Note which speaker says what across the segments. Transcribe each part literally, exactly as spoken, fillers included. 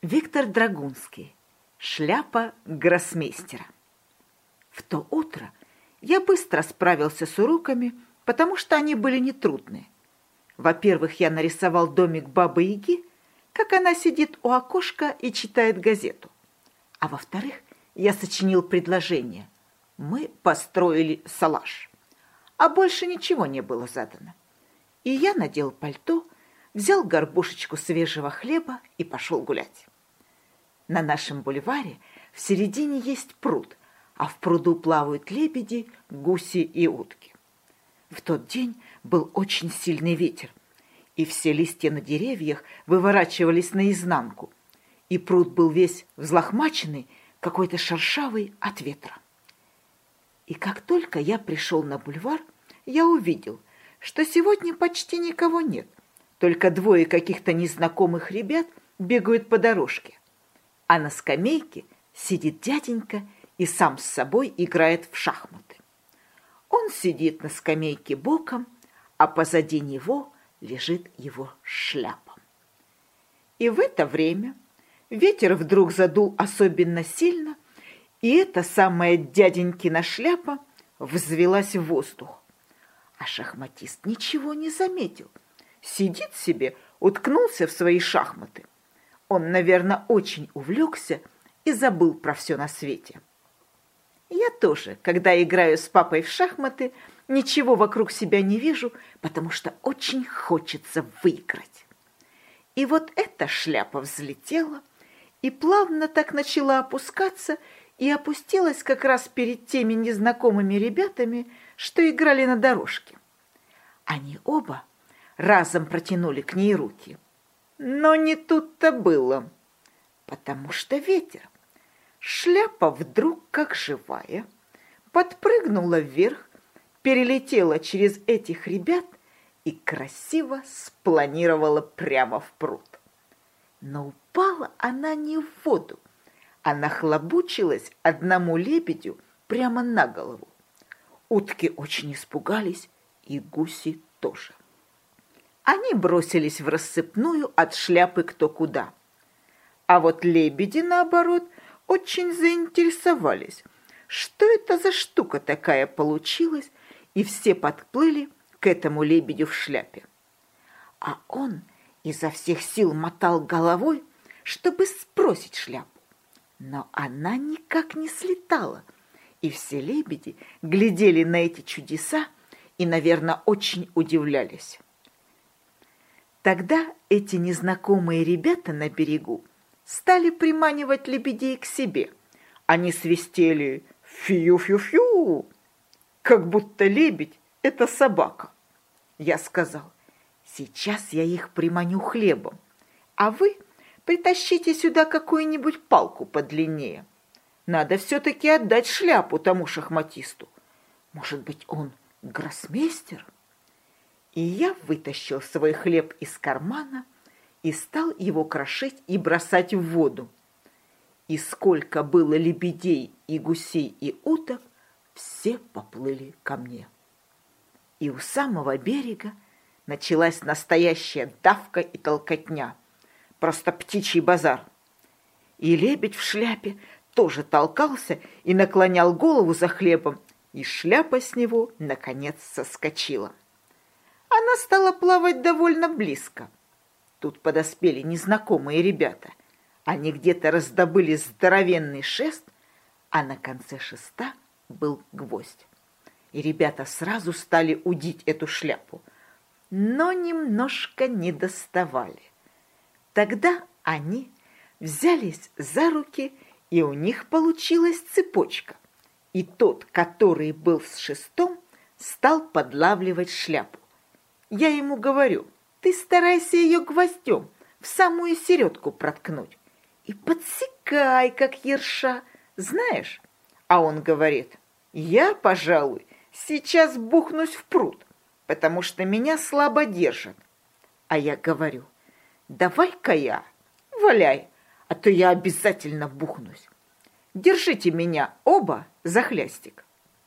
Speaker 1: Виктор Драгунский. Шляпа гроссмейстера. В то утро я быстро справился с уроками, потому что они были нетрудные. Во-первых, я нарисовал домик Бабы-Яги, как она сидит у окошка и читает газету. А во-вторых, я сочинил предложение. Мы построили салаш. А больше ничего не было задано. И я надел пальто, взял горбушечку свежего хлеба и пошел гулять. На нашем бульваре в середине есть пруд, а в пруду плавают лебеди, гуси и утки. В тот день был очень сильный ветер, и все листья на деревьях выворачивались наизнанку, и пруд был весь взлохмаченный, какой-то шершавый от ветра. И как только я пришел на бульвар, я увидел, что сегодня почти никого нет, только двое каких-то незнакомых ребят бегают по дорожке. А на скамейке сидит дяденька и сам с собой играет в шахматы. Он сидит на скамейке боком, а позади него лежит его шляпа. И в это время ветер вдруг задул особенно сильно, и эта самая дяденькина шляпа взвилась в воздух. А шахматист ничего не заметил. Сидит себе, уткнулся в свои шахматы. Он, наверное, очень увлекся и забыл про все на свете. Я тоже, когда играю с папой в шахматы, ничего вокруг себя не вижу, потому что очень хочется выиграть. И вот эта шляпа взлетела и плавно так начала опускаться и опустилась как раз перед теми незнакомыми ребятами, что играли на дорожке. Они оба разом протянули к ней руки. Но не тут-то было, потому что ветер. Шляпа вдруг, как живая, подпрыгнула вверх, перелетела через этих ребят и красиво спланировала прямо в пруд. Но упала она не в воду, а нахлобучилась одному лебедю прямо на голову. Утки очень испугались, и гуси тоже. Они бросились в рассыпную от шляпы кто куда. А вот лебеди, наоборот, очень заинтересовались, что это за штука такая получилась, и все подплыли к этому лебедю в шляпе. А он изо всех сил мотал головой, чтобы сбросить шляпу. Но она никак не слетала, и все лебеди глядели на эти чудеса и, наверное, очень удивлялись. Тогда эти незнакомые ребята на берегу стали приманивать лебедей к себе. Они свистели «фью-фью-фью», как будто лебедь — это собака. Я сказал: «Сейчас я их приманю хлебом, а вы притащите сюда какую-нибудь палку подлиннее. Надо все-таки отдать шляпу тому шахматисту. Может быть, он гроссмейстер?» И я вытащил свой хлеб из кармана и стал его крошить и бросать в воду. И сколько было лебедей и гусей и уток, все поплыли ко мне. И у самого берега началась настоящая давка и толкотня, просто птичий базар. И лебедь в шляпе тоже толкался и наклонял голову за хлебом, и шляпа с него, наконец, соскочила. Она стала плавать довольно близко. Тут подоспели незнакомые ребята. Они где-то раздобыли здоровенный шест, а на конце шеста был гвоздь. И ребята сразу стали удить эту шляпу, но немножко не доставали. Тогда они взялись за руки, и у них получилась цепочка. И тот, который был с шестом, стал подлавливать шляпу. Я ему говорю: «Ты старайся ее гвоздем в самую середку проткнуть и подсекай, как ерша, знаешь?» А он говорит: «Я, пожалуй, сейчас бухнусь в пруд, потому что меня слабо держат». А я говорю: «Давай-ка я, валяй, а то я обязательно бухнусь. Держите меня оба за хлястик».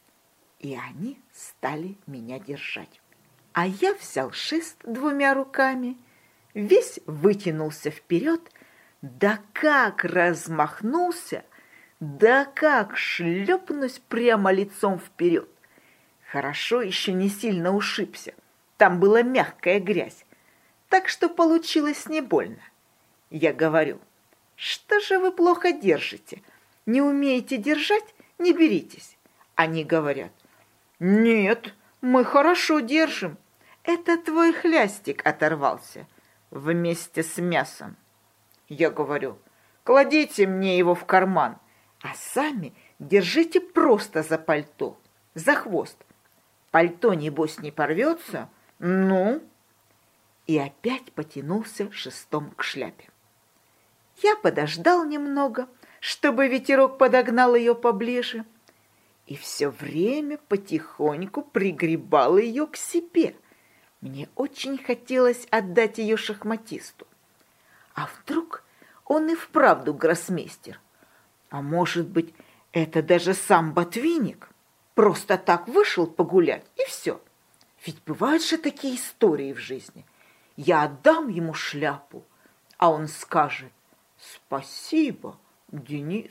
Speaker 1: И они стали меня держать. А я взял шест двумя руками, весь вытянулся вперед, Да как размахнулся, да как шлепнусь прямо лицом вперед. Хорошо еще не сильно ушибся, там была мягкая грязь, так что получилось не больно. Я говорю: что же вы плохо держите? Не умеете держать, не беритесь. Они говорят: нет, мы хорошо держим. Это твой хлястик оторвался вместе с мясом. Я говорю: кладите мне его в карман, а сами держите просто за пальто, за хвост. Пальто, небось, не порвется? Ну? И опять потянулся шестом к шляпе. Я подождал немного, чтобы ветерок подогнал ее поближе, и все время потихоньку пригребал ее к себе. Мне очень хотелось отдать ее шахматисту. А вдруг он и вправду гроссмейстер? А может быть, это даже сам Ботвинник? Просто так вышел погулять, и все. Ведь бывают же такие истории в жизни. Я отдам ему шляпу, а он скажет: спасибо, Денис.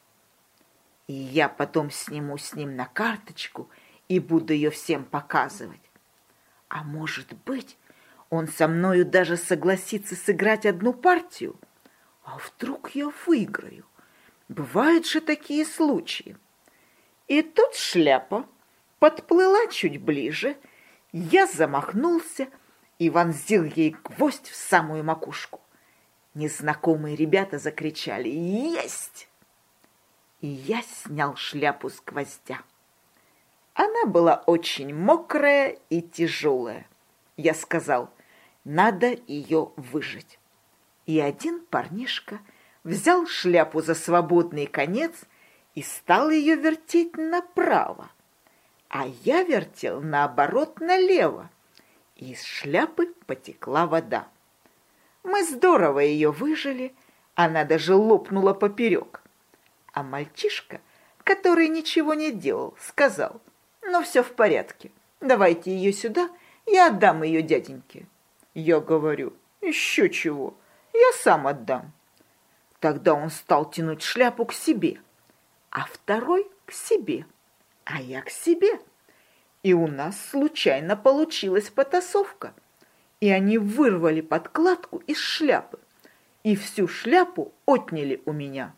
Speaker 1: И я потом сниму с ним на карточку и буду ее всем показывать. А может быть, он со мною даже согласится сыграть одну партию? А вдруг я выиграю? Бывают же такие случаи. И тут шляпа подплыла чуть ближе, я замахнулся и вонзил ей гвоздь в самую макушку. Незнакомые ребята закричали: «Есть!» И я снял шляпу с гвоздя. Она была очень мокрая и тяжелая. Я сказал: надо ее выжать. И один парнишка взял шляпу за свободный конец и стал ее вертеть направо, а я вертел, наоборот, налево, и из шляпы потекла вода. Мы здорово ее выжали, она даже лопнула поперек. А мальчишка, который ничего не делал, сказал: ну, все в порядке, давайте ее сюда, я отдам ее дяденьке. Я говорю: еще чего, я сам отдам. Тогда он стал тянуть шляпу к себе, а второй к себе, а я к себе. И у нас случайно получилась потасовка, и они вырвали подкладку из шляпы, и всю шляпу отняли у меня.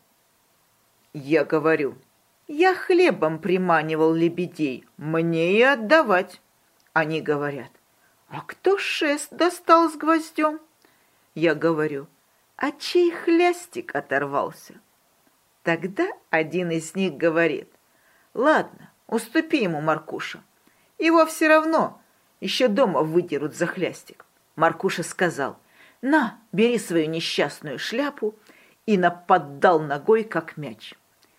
Speaker 1: Я говорю: я хлебом приманивал лебедей, мне и отдавать. Они говорят: а кто шест достал с гвоздем? Я говорю: а чей хлястик оторвался? Тогда один из них говорит: ладно, уступи ему, Маркуша. Его все равно еще дома выдерут за хлястик. Маркуша сказал: на, бери свою несчастную шляпу, и нападал ногой, как мяч.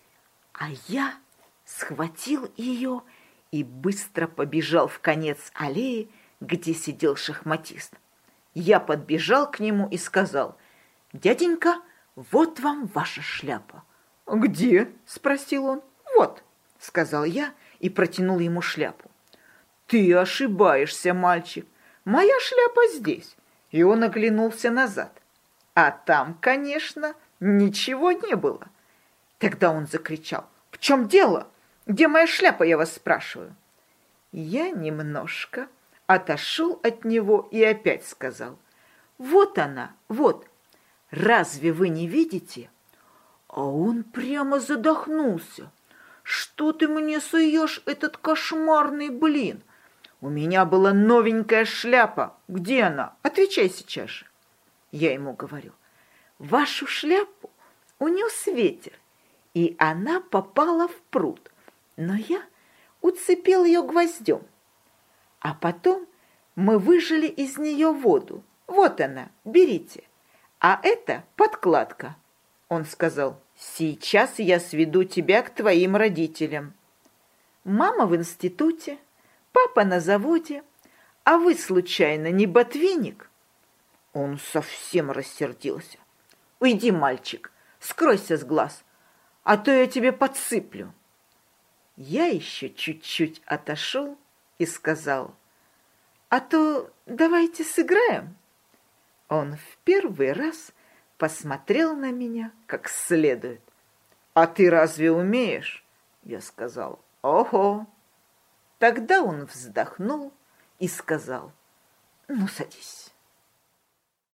Speaker 1: А я схватил ее и быстро побежал в конец аллеи, где сидел шахматист. Я подбежал к нему и сказал: дяденька, вот вам ваша шляпа. «Где?» – спросил он. «Вот», – сказал я и протянул ему шляпу. «Ты ошибаешься, мальчик, моя шляпа здесь». И он оглянулся назад. А там, конечно, ничего не было. Тогда он закричал: «В чем дело? Где моя шляпа, я вас спрашиваю?» Я немножко отошел от него и опять сказал: «Вот она, вот. Разве вы не видите?» А он прямо задохнулся. «Что ты мне суешь этот кошмарный блин? У меня была новенькая шляпа. Где она? Отвечай сейчас же». Я ему говорю: «Вашу шляпу унес ветер, и она попала в пруд, но я уцепил ее гвоздем. А потом мы выжали из нее воду. Вот она, берите. А это подкладка». Он сказал: «Сейчас я сведу тебя к твоим родителям. Мама в институте, папа на заводе, а вы, случайно, не Ботвинник?» Он совсем рассердился. «Уйди, мальчик, скройся с глаз, а то я тебе подсыплю». Я еще чуть-чуть отошел и сказал: «А то давайте сыграем». Он в первый раз посмотрел на меня как следует. «А ты разве умеешь?» Я сказал: «Ого!» Тогда он вздохнул и сказал: «Ну, садись».